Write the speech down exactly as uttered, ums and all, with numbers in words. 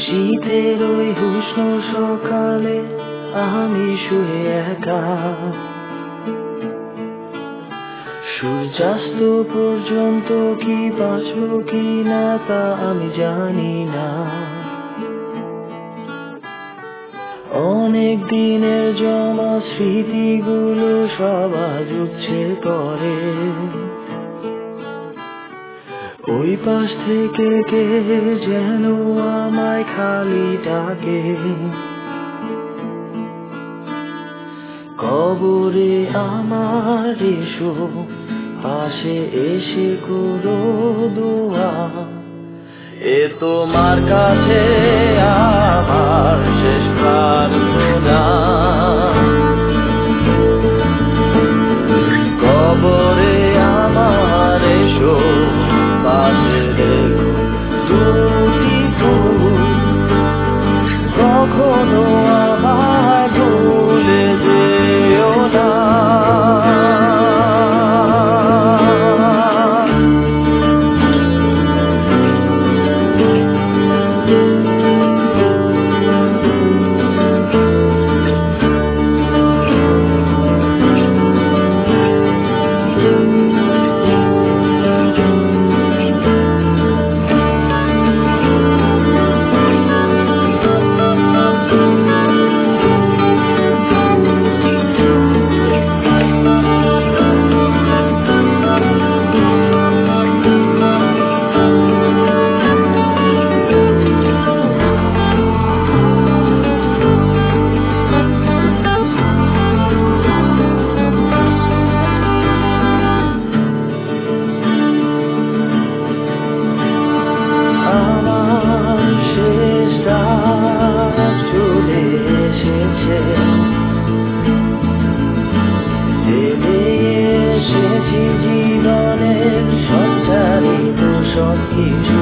শীতের ওই উষ্ণ সকালে আমি শুয়ে একা, সূর্যাস্ত পর্যন্ত কি বাঁচব কি না তা আমি জানি না। অনেক দিনের জমা স্মৃতিগুলো সব আজ উঠছে করে, ওই পাশ থেকে কে যেন আমায় খালি ডাকে। কবরে আমার এসো, পাশে এসে করো দোয়া, এ তোমার কাছে আমার শেষ প্রার্থনা। কবরে আমার এসো, পাশে রেখো দুটি ফুল, কখনো আমায় ভুলে যেও না। জীবনের সঞ্চারিত সব কিছু